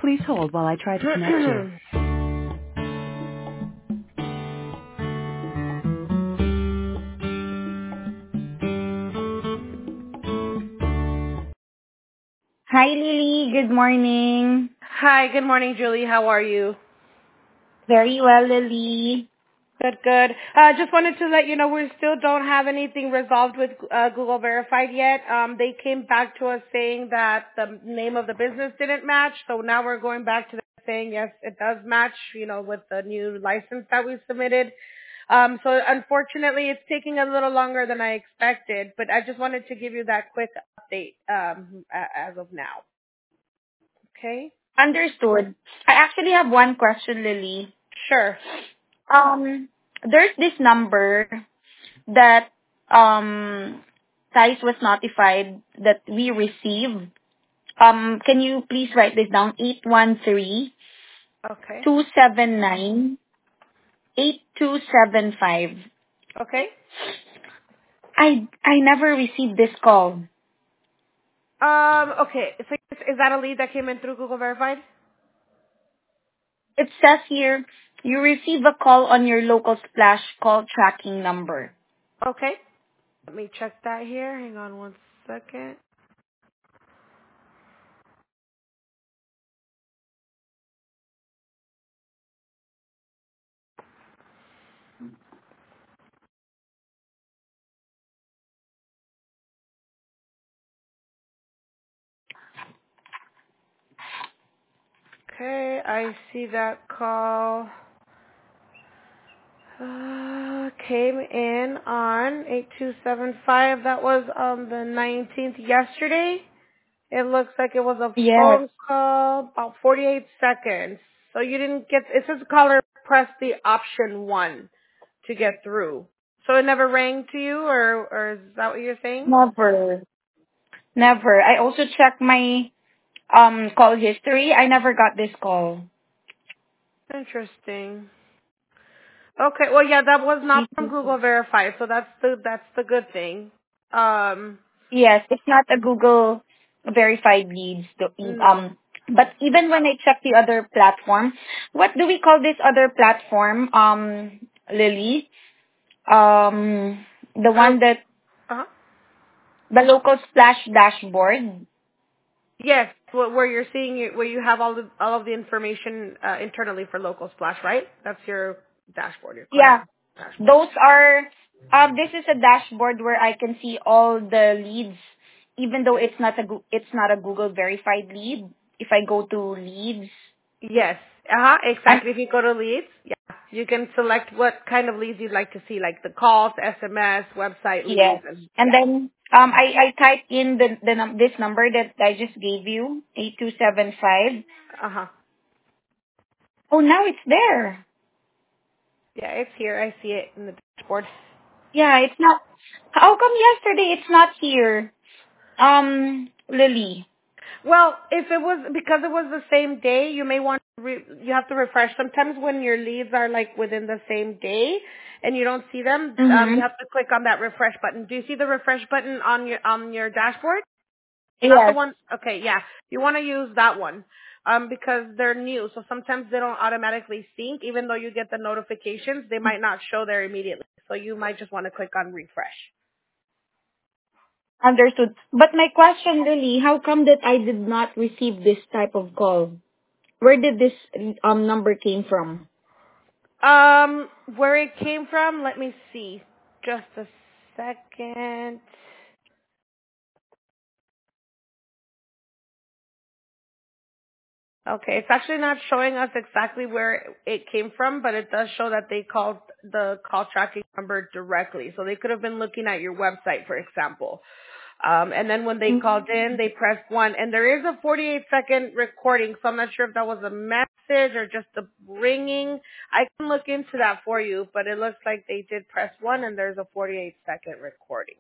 Please hold while I try to connect you. Hi, Lily. Good morning. Hi, good morning, Julie. How are you? Very well, Lily. Good, good. Just wanted to let you know we still don't have anything resolved with Google Verified yet. They came back to us saying that the name of the business didn't match, so now we're going back to them saying yes, it does match, with the new license that we submitted. So unfortunately, it's taking a little longer than I expected, but I just wanted to give you that quick update as of now. Okay? Understood. I actually have one question, Lily. Sure. There's this number that Thais was notified that we received. Can you please write this down? 813 Okay. 279 8275. Okay. I never received this call. Okay. So is that a lead that came in through Google Verified? It says here, you receive a call on your local splash call tracking number. Okay. Let me check that here. Hang on one second. Okay, I see that call. Came in on 8275. That was on the 19th yesterday. It looks like it was a Yes. phone call, about 48 seconds. So you didn't get, it says caller press the option 1 to get through. So it never rang to you, or is that what you're saying? Never. Never. I also checked my call history. I never got this call. Interesting. Okay, well, yeah, that was not from Mhm. Google Verify, so that's the good thing. Yes, it's not a Google verified leads. No. But even when I check the other platform, what do we call this other platform, Lily? The Uh, one that uh-huh. the local splash dashboard. Yes, where you're seeing it, where you have all of the information internally for Local Splash, right? That's your dashboard, your client Yeah, dashboard. those are. This is a dashboard where I can see all the leads, even though it's not a Google verified lead. If I go to leads, Yes, and exactly. If you go to leads, yeah, you can select what kind of leads you'd like to see, like the calls, SMS, website yes, leads, and and yeah. then I type in this number that I just gave you, 8275. Uh-huh. Oh, now it's there. Yeah, it's here. I see it in the dashboard. Yeah, it's not. How come yesterday it's not here? Lily. Well, if it was because it was the same day, you may want to you have to refresh. Sometimes when your leads are like within the same day and you don't see them, you Mm-hmm. have to click on that refresh button. Do you see the refresh button on your dashboard? Not the Yes. one. Okay, yeah, you want to use that one because they're new. So sometimes they don't automatically sync, even though you get the notifications. They might not show there immediately. So you might just want to click on refresh. Understood. But my question, Lily, how come that I did not receive this type of call? Where did this number came from? Where it came from, let me see. Just a second. Okay, it's actually not showing us exactly where it came from, but it does show that they called the call tracking number directly. So they could have been looking at your website, for example. And then when they called in, they pressed 1. And there is a 48-second recording, so I'm not sure if that was a message or just a ringing. I can look into that for you, but it looks like they did press 1 and there's a 48-second recording.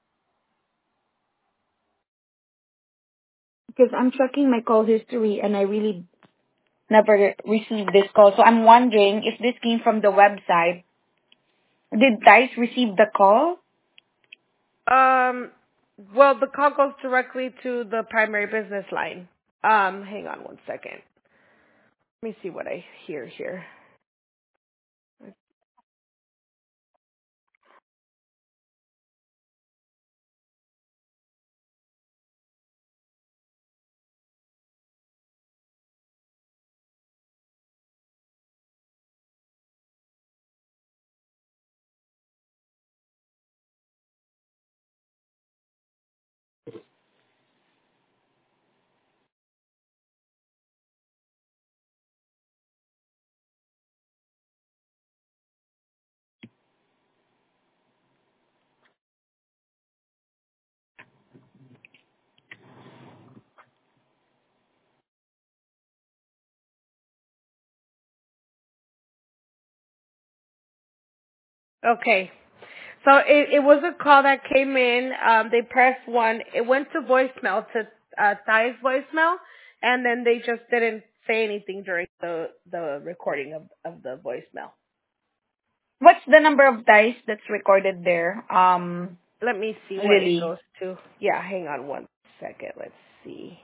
Because I'm checking my call history and I really never received this call. So I'm wondering if this came from the website. Did Dice receive the call? Um, well, the call goes directly to the primary business line. Hang on one second. Let me see what I hear here. Okay. So it was a call that came in. They pressed one. It went to voicemail, to Ty's voicemail, and then they just didn't say anything during the recording of the voicemail. What's the number of dice that's recorded there? Let me see what it Lily. goes to. Yeah, hang on one second. Let's see.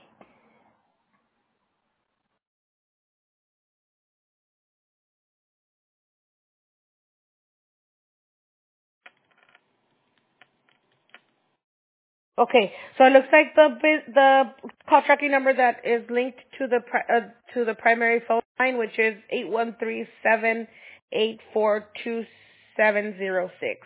Okay, so it looks like the call tracking number that is linked to the primary phone line, which is 8137842706.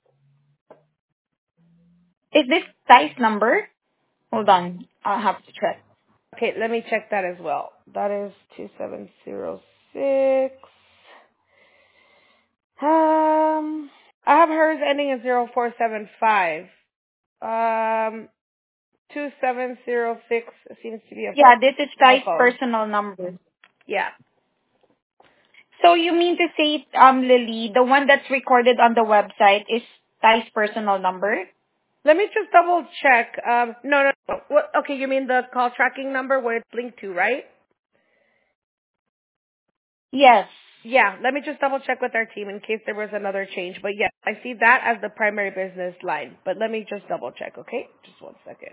Is this Dice number? Hold on. I'll have to check. Okay, let me check that as well. That is 2706. I have hers ending in 0475. 2706 seems to be a Yeah, this is cell Dice phone. personal number. Yeah. So you mean to say, Lily, the one that's recorded on the website is Dice personal number? Let me just double check. No. What? Okay, you mean the call tracking number where it's linked to, right? Yes. Yeah. Let me just double check with our team in case there was another change. But yes, I see that as the primary business line. But let me just double check, okay? Just one second.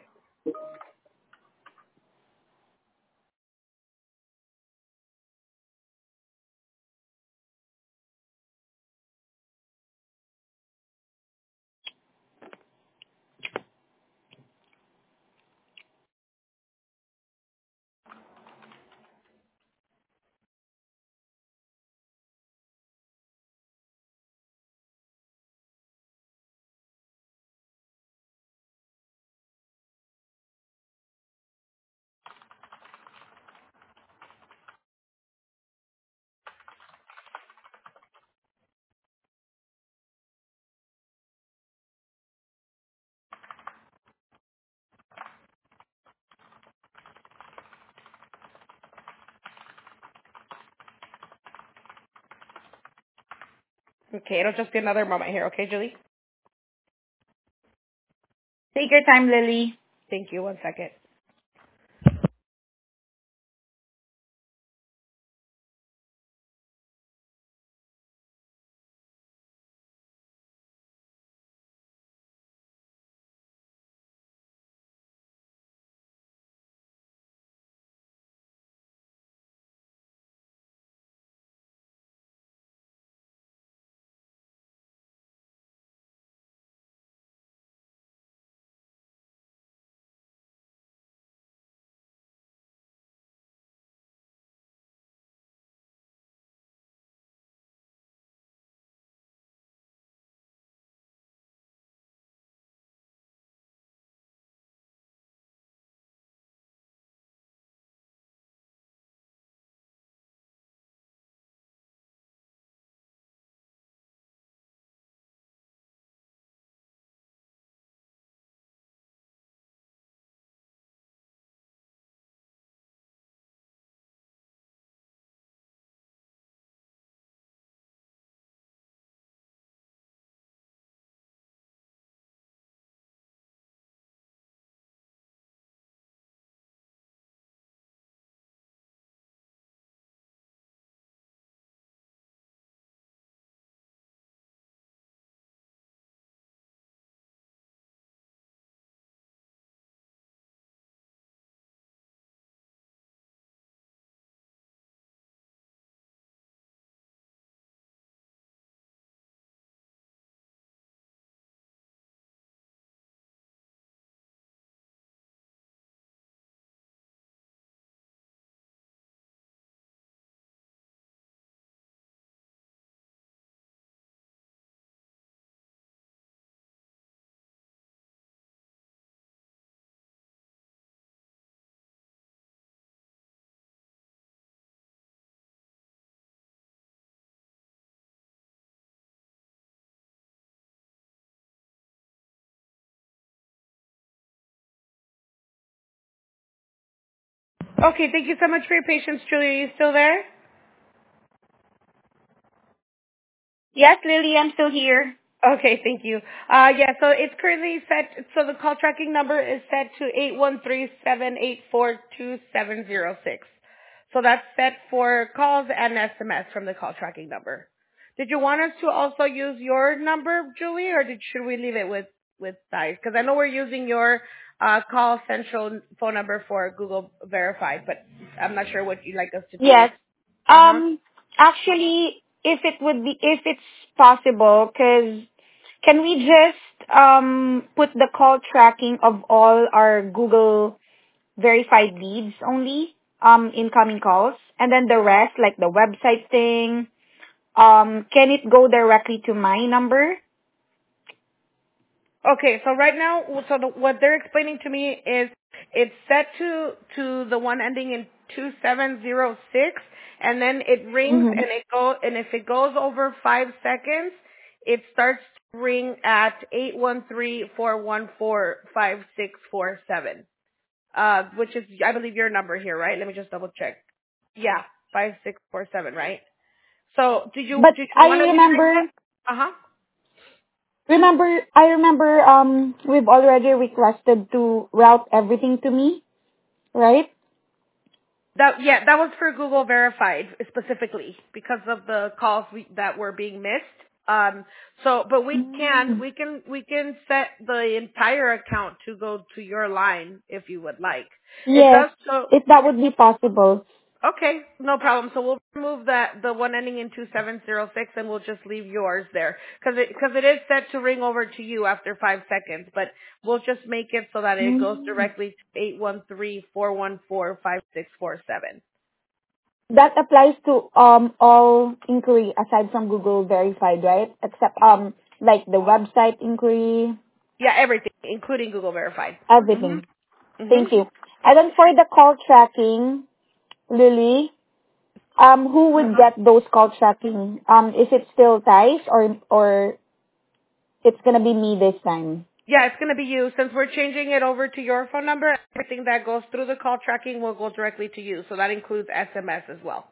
Okay, it'll just be another moment here, okay, Julie? Take your time, Lily. Thank you. One second. Okay, thank you so much for your patience, Julie. Are you still there? Yes, Lily, I'm still here. Okay, thank you. Yeah, so it's currently set, so the call tracking number is set to 813-784-2706. So that's set for calls and SMS from the call tracking number. Did you want us to also use your number, Julie, or should we leave it with Dice? Because I know we're using your call central phone number for Google Verified, but I'm not sure what you'd like us to do. Yes. Uh-huh. Actually, if it's possible, cause can we just put the call tracking of all our Google verified leads only, incoming calls, and then the rest, like the website thing, can it go directly to my number? Okay, so right now, what they're explaining to me is it's set to the one ending in 2706, and then it rings Mm-hmm. and if it goes over 5 seconds, it starts to ring at 813-414-5647, which is, I believe, your number here, right? Let me just double check. Yeah, 5647, right? So But did you I want to leave it? remember, Uh huh. we've already requested to route everything to me, right? That was for Google Verified specifically because of the calls that were being missed. But Mm. we can set the entire account to go to your line if you would like. It Yes, does so. if that would be possible. Okay, no problem. So we'll remove the one ending in 2706, and we'll just leave yours there because it is set to ring over to you after 5 seconds. But we'll just make it so that it goes Mm. directly to 813-414-5647. That applies to all inquiry aside from Google Verified, right? Except like the website inquiry, Yeah, everything, including Google Verified. Mhm. everything. Mhm. Thank you. And then for the call tracking, Lily, who would get those call tracking? Is it still Thais or it's gonna be me this time? Yeah, it's going to be you. Since we're changing it over to your phone number, everything that goes through the call tracking will go directly to you. So that includes SMS as well.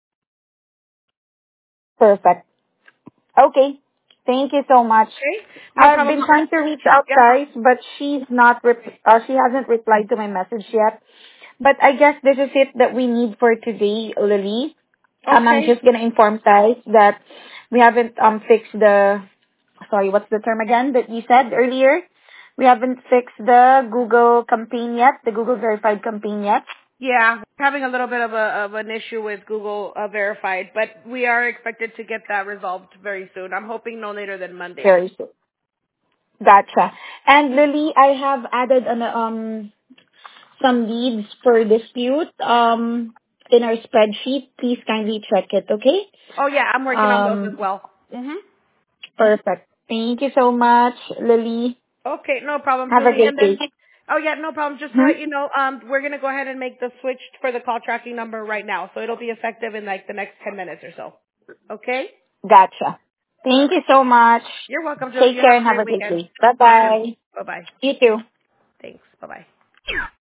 Perfect. Okay. Thank you so much. Okay? No I've problem. been trying to reach out, Yeah. guys, but she hasn't replied to my message yet. But I guess this is it that we need for today, Lily. I'm Okay. just gonna inform guys that we haven't fixed the, sorry, what's the term again that you said earlier? We haven't fixed the Google campaign yet, the Google verified campaign yet. Yeah, we're having a little bit of an issue with Google Verified, but we are expected to get that resolved very soon. I'm hoping no later than Monday. Very soon. Gotcha. And Lily, I have added some leads for dispute in our spreadsheet. Please kindly check it, okay? Oh yeah, I'm working on those as Um, well. Mhm. Perfect. Thank you so much, Lily. Okay, no problem, Have a Julie. great And then, day. oh yeah, no problem. Just to Hmm? let you know, we're gonna go ahead and make the switch for the call tracking number right now, so it'll be effective in like the next 10 minutes or so. Okay? Gotcha. Thank you so much. You're welcome, Julie. Take You care have a and have great a great weekend. day. Bye You too. bye. Bye bye. You too. Thanks. Bye bye.